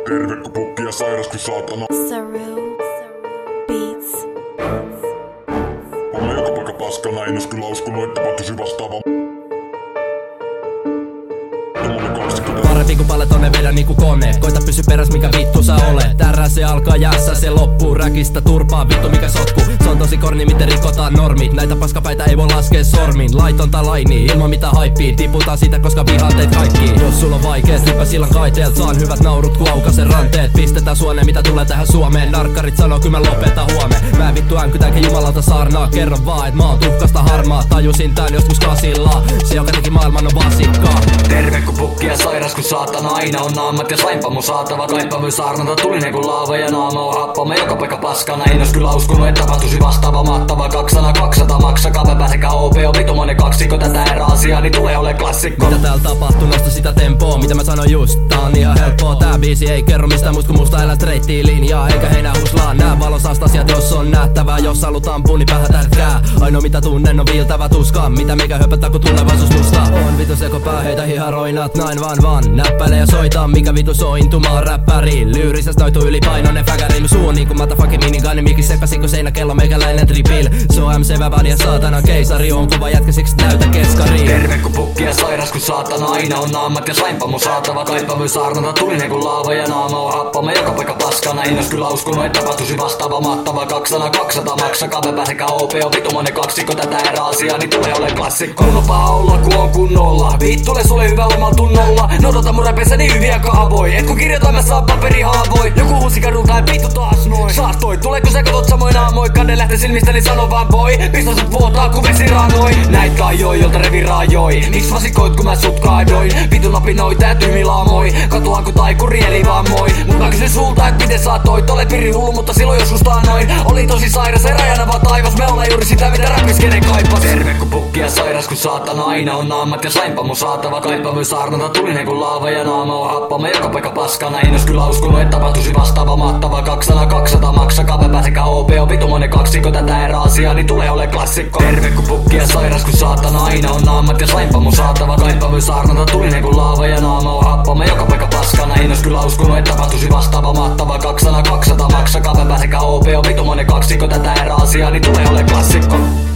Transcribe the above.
Terve ku pukki ja sairas ku saatana. Saru Beats. Homma joka paikka paskana, en ois kyllä uskonut, että tapahtuisi vastaava. Parempi kun palle tonne vedä niinku kone. Koita pysy peräs mikä vittu sä olet. Tärää se alkaa jäässä, se loppuu. Räkistä turpaa vittu mikä sotku. Se on tosi korni miten rikotaan normit. Näitä paskapäitä ei voi laskea sormin. Laitonta laini ilman mitä haippii. Tiputaan siitä koska vihaan teet kaikki. Jos sulla on vaikeet hyppä sillan kaiteelt. Saan hyvät naurut ku aukasen ranteet. Pistetään suoneen mitä tulee tähän Suomeen. Narkkarit sanoo kyllä mä lopetan huomen. Mä vittu änkytäänkin jumalalta saarnaa. Kerro vaan et mä oon tuhkasta harmaa. Tajusin tän joskus kasilla. Se joka teki maailman on vasikkaa. Terve ku pukki ja sairas ku saatana, aina on naamat ja sainpa mun saatava. Kaipa myös saarnata, tulinen ku laava ja naama on happama. Joka paikka paskana, en ois kyllä uskonut, että tapahtuisi vastaava. Mahtava 200 maksakaa, mä pääsekää OP on vitumoinen kaksikko. Tätä erää asiaa, niin tulee ole klassikko. Mitä täällä tapahtuu, nosta sitä tempoa, mitä mä sanoin just. Tää on ihan helppoa, tää biisi ei kerro mistään muist kun musta elät reittiin linjaa. Eikä heinää huslaa, nää valosaast asiat jos on nähtävää. Jos halut ampuu, niin päähän tärkkää. Ainoa mitä tunnen on viiltävä tuska. Mitä mikä höpöttää kun tulevaisuus musta on. Vitu sekopää heitä hiharoinat, näin vaan näppäile ja soita, mikä vitu sointumaa räppäri. Lyyrisäs noitu ylipainoinen fäkäri. Suu on niinku motherfucking minigun, mikki sekaisin kun seinäkello meikäläinen tripil. Se on MC Vävän ja saatana keisari. On kuva jätkä siksi näytä keskariin. Terve ku pukki ja sairas ku saatana, aina on naamat ja sainpa mun saatava. Kaipa myös saarnata, tulinen ku laava ja naama on happama. Joka paikka paskana, en ois kyllä uskonut, että tapahtuisi vastaava. Mahtava 200 maksakaa, mä pääsekää OP on vitumoinen kaksikko. Tätä erää asiaa, niin tulee ole klassikko. Kunnopaha olla ku on kunnolla. Viittule sulle hyvä omalla tunnolla. Nodota mun räpeissä niin hyviä kaavoi. Et kun kirjoitan mä saan paperihaavoi. Joku huusi kadulta ja vittu taas noin. Saastoi, tuleeko sä katot samoin aamoin. Kande lähtee silmistäni sano vaan voi. Pistä sut vuotaa ku vesiraanoi. Näit kaijoi, jolta revi raajoi. Miks vasikoit kun mä sut kaidoin. Vitu napinoita ja tymilaamoi. Katuhan ku taikuri eli vaan moi. Mut mä kysyn sulta et miten saatoit. Olet piri hullu mutta silloin joskus taannoin. Oli tosi sairas ja rajana vaan taivas. Me ollaan juuri sitä mitä räpiskenen kaipas. Terve ku pukki ja sairas ku saatana, aina on naamat ja sainpa mun saatava. Kaipa myös saarnata, tulinen ku laava ja naama on happama. Joka paikka paskana, en ois kyllä uskonut, että tapahtuisi vastaava. Mahtava 200 maksakaa, mä pääsekää OP on vitumoinen kaksikko. Tätä erää asiaa, niin tulee ole klassikko. Terve ku pukki ja sairas ku saatana, aina on naamat ja sainpa mun saatava. Kaipa myös saarnata, tulinen ku laava ja naama on happama. Joka paikka paskana, en ois kyllä uskonut, että tapahtuisi vastaava. Mahtava 200 maksakaa, mä pääsekää OP on vitumoinen kaksikko. Tätä erää asiaa, niin tulee ole klassikko.